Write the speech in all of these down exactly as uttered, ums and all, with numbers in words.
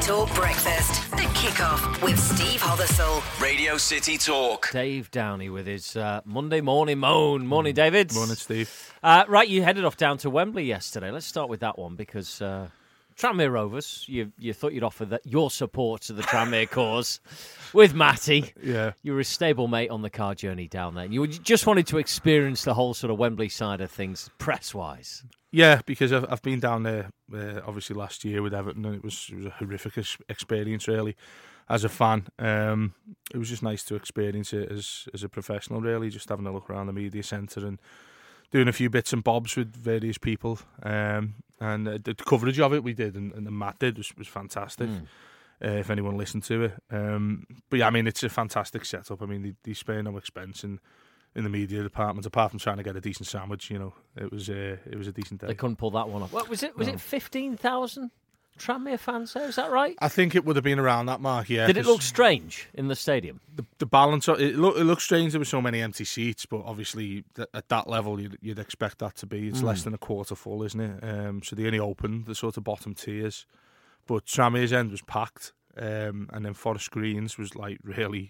Talk Breakfast. The Kickoff with Steve Hothersall. Radio City Talk. Dave Downey with his uh, Monday morning moan. Morning, David. Morning, Steve. Uh, right, you headed off down to Wembley yesterday. Let's start with that one because uh, Tranmere Rovers, you you thought you'd offer that your support to the Tranmere cause with Matty. Yeah. You were a stable mate on the car journey down there. You just wanted to experience the whole sort of Wembley side of things, press-wise. Yeah, because I've, I've been down there, uh, obviously, last year with Everton, and it was, it was a horrific experience, really, as a fan. Um, it was just nice to experience it as, as a professional, really, just having a look around the media centre and doing a few bits and bobs with various people. Um, and uh, the coverage of it we did, and, and the Matt did, was, was fantastic. Mm. Uh, if anyone listened to it. Um, but yeah, I mean, it's a fantastic setup. I mean, they, they spare no expense in, in the media department, apart from trying to get a decent sandwich. You know, it was uh, it was a decent day. They couldn't pull that one off. What was it? Was no. it fifteen thousand Tranmere fans there? Is that right? I think it would have been around that mark. Yeah. Did it look strange in the stadium? The, the balance. Of, it, look, it looked strange. There were so many empty seats, but obviously th- at that level, you'd, you'd expect that to be. It's mm. less than a quarter full, isn't it? Um, so they only opened the sort of bottom tiers, but Tranmere's end was packed. Um, and then Forest Green's was like really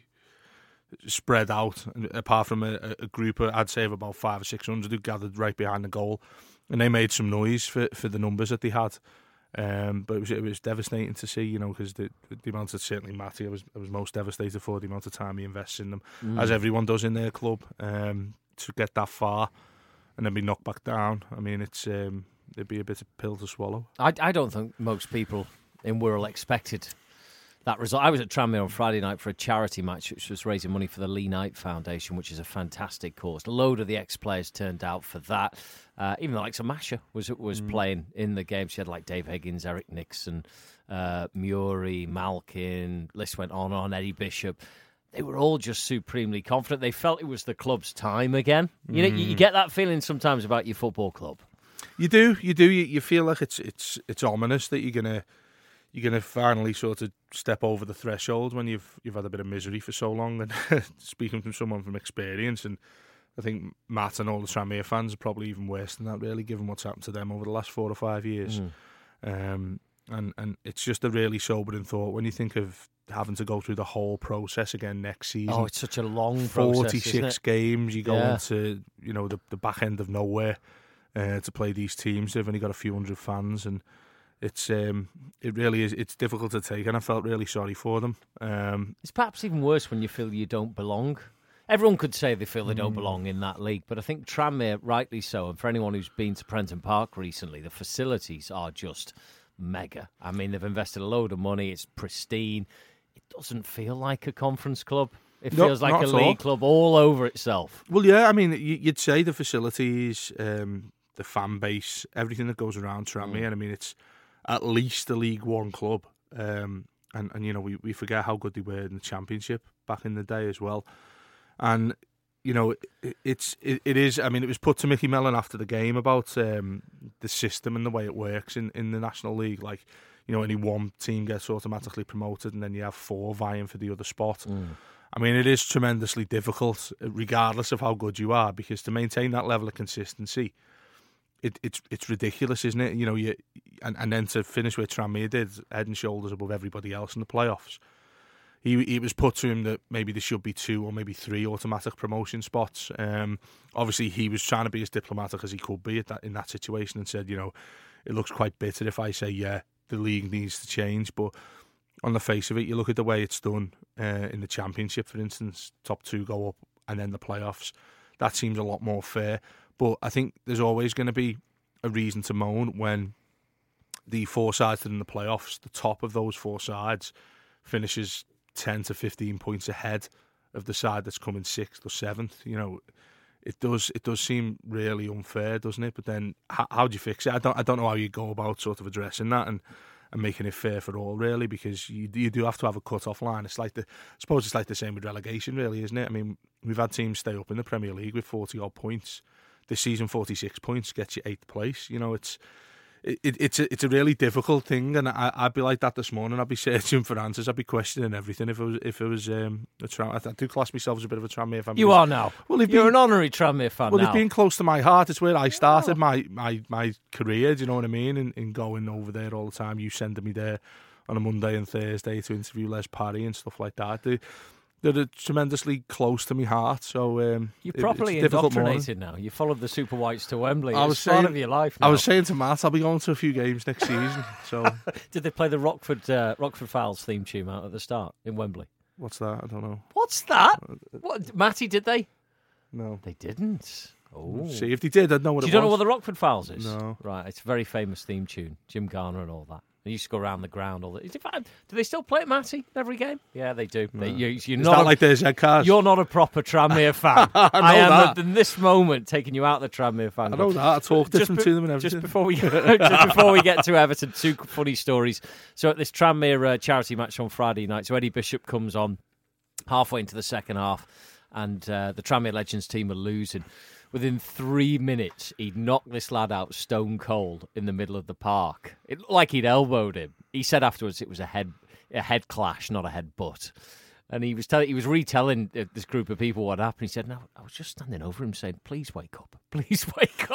spread out, apart from a, a group of, I'd say, of about five or six hundred who gathered right behind the goal, and they made some noise for, for the numbers that they had. Um, but it was it was devastating to see, you know, because the, the amount of, certainly Matty, I was I was most devastated for the amount of time he invests in them, mm. as everyone does in their club, um, to get that far and then be knocked back down. I mean, it's um, it'd be a bit of a pill to swallow. I I don't think most people in Wirral expected that result. I was at Tranmere on Friday night for a charity match which was raising money for the Lee Knight Foundation, which is a fantastic cause. A load of the ex-players turned out for that. Uh, even the likes of Masha was was mm. playing in the game. She had like Dave Higgins, Eric Nixon, uh, Muri, Malkin, list went on and on, Eddie Bishop. They were all just supremely confident. They felt it was the club's time again. You know, mm. you, you get that feeling sometimes about your football club. You do, you do. You, you feel like it's it's it's ominous that you're gonna you're gonna finally sort of step over the threshold when you've you've had a bit of misery for so long. And speaking from someone from experience, and I think Matt and all the Tranmere fans are probably even worse than that, really, given what's happened to them over the last four or five years. Mm. Um, and and it's just a really sobering thought when you think of having to go through the whole process again next season. Oh, it's such a long process, forty-six isn't it? games. You go yeah. into, you know, the, the back end of nowhere uh, to play these teams. They've only got a few hundred fans, and it's um, it really is. It's difficult to take, and I felt really sorry for them. Um, it's perhaps even worse when you feel you don't belong. Everyone could say they feel they don't belong in that league, but I think Tranmere, rightly so, and for anyone who's been to Prenton Park recently, the facilities are just mega. I mean, they've invested a load of money. It's pristine. It doesn't feel like a conference club. It no, feels like a league all. club all over itself. Well, yeah, I mean, you'd say the facilities, um, the fan base, everything that goes around Tranmere. Mm. I mean, it's at least a League One club. Um, and, and, you know, we, we forget how good they were in the Championship back in the day as well. And, you know, it, it's it, it is, I mean, it was put to Mickey Mellon after the game about um, the system and the way it works in, in the National League. Like, you know, only one team gets automatically promoted and then you have four vying for the other spot. Mm. I mean, it is tremendously difficult, regardless of how good you are, because to maintain that level of consistency, it, it's it's ridiculous, isn't it? You know, you and, and then to finish where Tranmere did, head and shoulders above everybody else in the playoffs. He it was put to him that maybe there should be two or maybe three automatic promotion spots. Um, obviously, he was trying to be as diplomatic as he could be at that in that situation, and said, you know, it looks quite bitter if I say, yeah, the league needs to change. But on the face of it, you look at the way it's done uh, in the Championship, for instance, top two go up and then the playoffs. That seems a lot more fair. But I think there's always going to be a reason to moan when the four sides that are in the playoffs, the top of those four sides, finishes ten to fifteen points ahead of the side that's coming sixth or seventh. You know, it does it does seem really unfair, doesn't it? But then how, how do you fix it? I don't I don't know how you go about sort of addressing that and, and making it fair for all, really, because you you do have to have a cut-off line. It's like the I suppose it's like the same with relegation, really, isn't it? I mean, we've had teams stay up in the Premier League with forty odd points. This season, forty-six points gets you eighth place. You know, it's It, it's a it's a really difficult thing, and I, I'd be like that this morning. I'd be searching for answers. I'd be questioning everything if it was if it was um, a Tram. I do class myself as a bit of a Tranmere fan. You are now. Well, you're been, an honorary Tranmere fan well, now. Well, it's been close to my heart. It's where I started oh. my, my, my career. Do you know what I mean? And, and going over there all the time, you sending me there on a Monday and Thursday to interview Les Parry and stuff like that. They, they're tremendously close to my heart. So um, You're it, properly it's a difficult indoctrinated now. You followed the Super Whites to Wembley. I It's was part saying, of your life now. I was saying to Matt, I'll be going to a few games next season. So Did they play the Rockford uh, Rockford Fowls theme tune out at the start in Wembley? what's that? I don't know. What's that? What, Matty, did they? No. They didn't. Oh. See, if they did, I'd know what Do it you don't know was. what the Rockford Fowls is? No. Right, it's a very famous theme tune. Jim Garner and all that. They used to go around the ground all the. In fact, do they still play it, Matty, every game? Yeah, they do. They, you, you're It's not not a, like there's head cars. You're not a proper Tranmere fan. I know I am that. at in this moment taking you out of the Tranmere fan. I know that. I talk different be- to them and everything. Just before we just before we get to Everton, two funny stories. So at this Tranmere uh, charity match on Friday night, so Eddie Bishop comes on halfway into the second half, and uh, the Tranmere Legends team are losing. Within three minutes, he'd knocked this lad out stone cold in the middle of the park. It looked like he'd elbowed him. He said afterwards it was a head a head clash, not a head butt. And he was telling, he was retelling uh, this group of people what happened. He said, "No, I was just standing over him saying, please wake up, please wake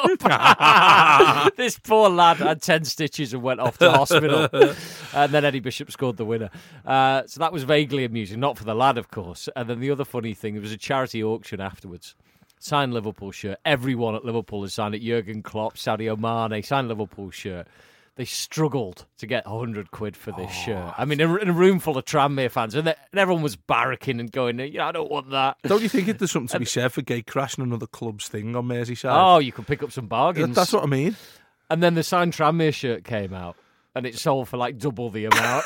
up." This poor lad had ten stitches and went off to hospital. And then Eddie Bishop scored the winner. Uh, so that was vaguely amusing, not for the lad, of course. And then the other funny thing, there was a charity auction afterwards. Signed Liverpool shirt. Everyone at Liverpool has signed it. Jurgen Klopp, Sadio Mane, signed Liverpool shirt. They struggled to get one hundred quid for this oh, shirt. I mean, in a room full of Tranmere fans, and, they, and everyone was barracking and going, you know, I don't want that. Don't you think there's something to be said for gate crashing another club's thing on Merseyside? Oh, you could pick up some bargains. That's what I mean. And then the signed Tranmere shirt came out. And it sold for like double the amount.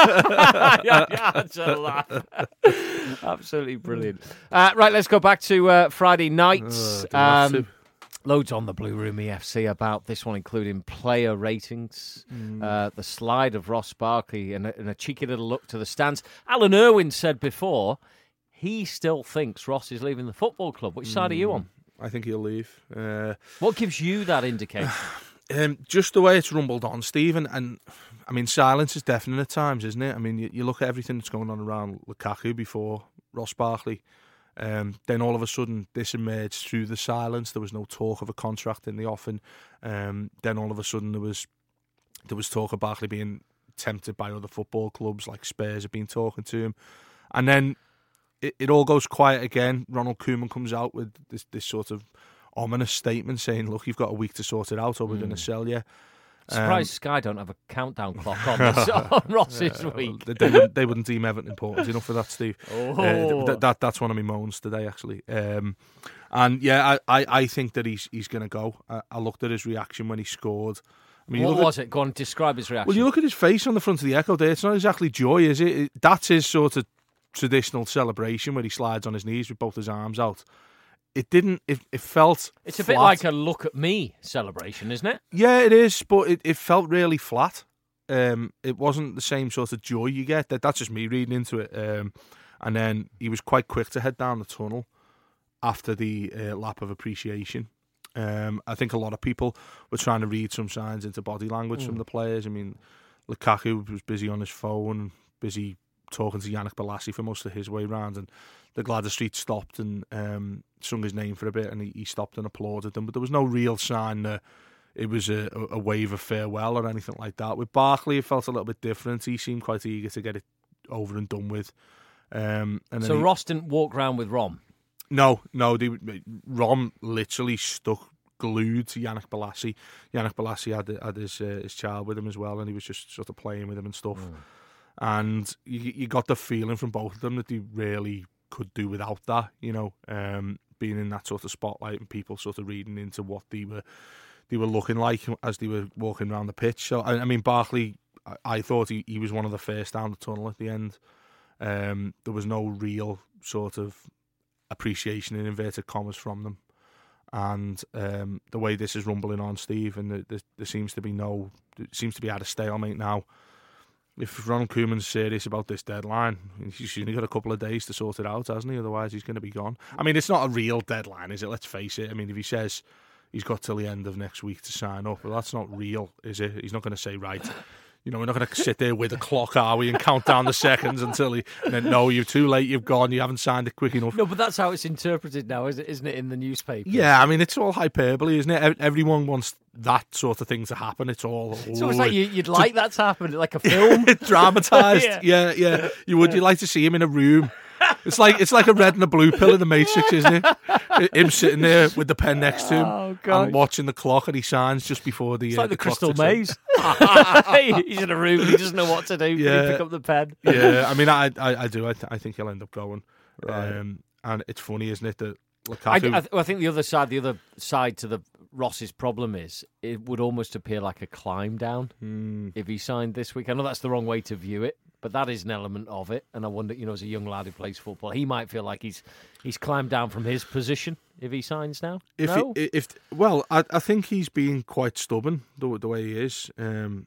yeah, yeah, that's a laugh. Absolutely brilliant. Uh, right, let's go back to uh, Friday nights. Oh, um, loads on the Blue Room E F C about this one, including player ratings, mm. uh, the slide of Ross Barkley, and a, and a cheeky little look to the stands. Alan Irwin said before he still thinks Ross is leaving the football club. Which side mm. are you on? I think he'll leave. Uh, what gives you that indication? Um, just the way it's rumbled on, Stephen, and I mean, silence is deafening at times, isn't it? I mean, you, you look at everything that's going on around Lukaku before Ross Barkley, um, then all of a sudden this emerged through the silence. There was no talk of a contract in the offing. Um, then all of a sudden there was there was talk of Barkley being tempted by other football clubs, like Spurs have been talking to him, and then it, it all goes quiet again. Ronald Koeman comes out with this this sort of ominous statement saying, look, you've got a week to sort it out or we're mm. going to sell you. Surprised um, Sky don't have a countdown clock on, this, on Ross's yeah, week. They, they, wouldn't, they wouldn't deem Everton important enough for that, Steve. Oh. Uh, th- that That's one of my moans today, actually. Um, and yeah, I, I, I think that he's he's going to go. I, I looked at his reaction when he scored. I mean, what was at, it? Go on, describe his reaction. Well, you look at his face on the front of the Echo there, it's not exactly joy, is it? it that's his sort of traditional celebration where he slides on his knees with both his arms out. It didn't, it, it felt It's a flat. bit like a look at me celebration, isn't it? Yeah, it is, but it, it felt really flat. Um, it wasn't the same sort of joy you get. That That's just me reading into it. Um, and then he was quite quick to head down the tunnel after the uh, lap of appreciation. Um, I think a lot of people were trying to read some signs into body language mm. from the players. I mean, Lukaku was busy on his phone, busy talking to Yannick Bolasie for most of his way round, and the Gladys Street stopped and um, sung his name for a bit, and he, he stopped and applauded them. But there was no real sign that it was a, a wave of farewell or anything like that. With Barkley, it felt a little bit different. He seemed quite eager to get it over and done with. Um, and so he, Ross didn't walk around with Rom? No, no. They, Rom literally stuck glued to Yannick Bolasie. Yannick Bolasie had, had his, uh, his child with him as well, and he was just sort of playing with him and stuff. Mm. And you, you got the feeling from both of them that they really could do without that, you know, um, being in that sort of spotlight and people sort of reading into what they were they were looking like as they were walking around the pitch. So, I, I mean, Barkley, I, I thought he, he was one of the first down the tunnel at the end. Um, there was no real sort of appreciation in inverted commas from them. And um, the way this is rumbling on, Steve, and the, the, there seems to be no, it seems to be at a stalemate now. If Ronald Koeman's serious about this deadline, he's only got a couple of days to sort it out, hasn't he? Otherwise, he's going to be gone. I mean, it's not a real deadline, is it? Let's face it. I mean, if he says he's got till the end of next week to sign up, well, that's not real, is it? He's not going to say, right, You know, we're not going to sit there with a clock, are we, and count down the seconds until he... And then, no, you're too late, you've gone, you haven't signed it quick enough. No, but that's how it's interpreted now, isn't it, in the newspaper? Yeah, I mean, it's all hyperbole, isn't it? Everyone wants that sort of thing to happen. It's all... It's almost like you, you'd like that to happen, like a film. Dramatised. yeah. yeah, yeah. You would. You'd like to see him in a room. It's like it's like a red and a blue pill in the Matrix, isn't it? Him sitting there with the pen next to him oh, God. and watching the clock, and he signs just before the. It's uh, like the, the Crystal clock Maze. He's in a room and he doesn't know what to do. Yeah. Can he pick up the pen? Yeah, I mean, I I, I do. I, th- I think he'll end up going. Right. Um, and it's funny, isn't it, that I, Lukaku... I, th- I think the other side, the other side to the Ross's problem is it would almost appear like a climb down Hmm. if he signed this week. I know that's the wrong way to view it, but that is an element of it. And I wonder, you know, as a young lad who plays football, he might feel like he's he's climbed down from his position if he signs now. If no? he, if well, I I think he's being quite stubborn the the way he is. Um,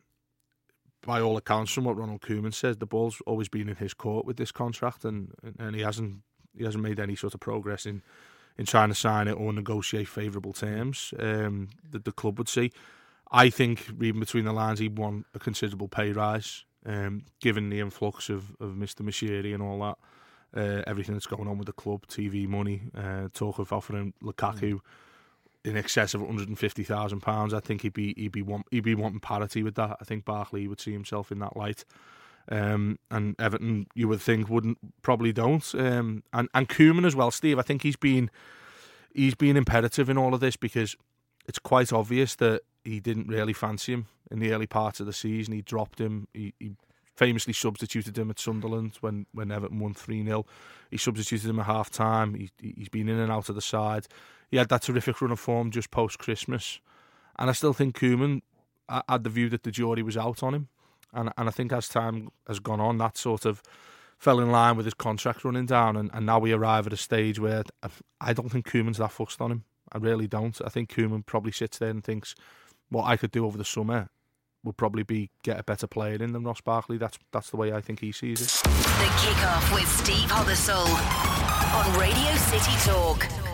by all accounts, from what Ronald Koeman says, the ball's always been in his court with this contract, and and he hasn't he hasn't made any sort of progress in. in trying to sign it or negotiate favourable terms um, that the club would see. I think, reading between the lines, he'd want a considerable pay rise, um, given the influx of, of Mister Moshiri and all that, uh, everything that's going on with the club, T V money, uh, talk of offering Lukaku mm. in excess of one hundred fifty thousand pounds. I think he'd be he'd be want, he'd be wanting parity with that. I think Barkley would see himself in that light. Um, and Everton, you would think, wouldn't probably don't. Um, and and Koeman as well, Steve. I think he's been he's been imperative in all of this because it's quite obvious that he didn't really fancy him in the early parts of the season. He dropped him. He, he famously substituted him at Sunderland when, when Everton won three nil. He substituted him at half time. He, he's been in and out of the side. He had that terrific run of form just post Christmas, and I still think Koeman had the view that the jury was out on him. And and I think as time has gone on, that sort of fell in line with his contract running down. And, and now we arrive at a stage where I don't think Koeman's that fussed on him. I really don't. I think Koeman probably sits there and thinks, what I could do over the summer would probably be get a better player in than Ross Barkley. That's that's the way I think he sees it. The Kickoff with Steve Hothersall on Radio City Talk.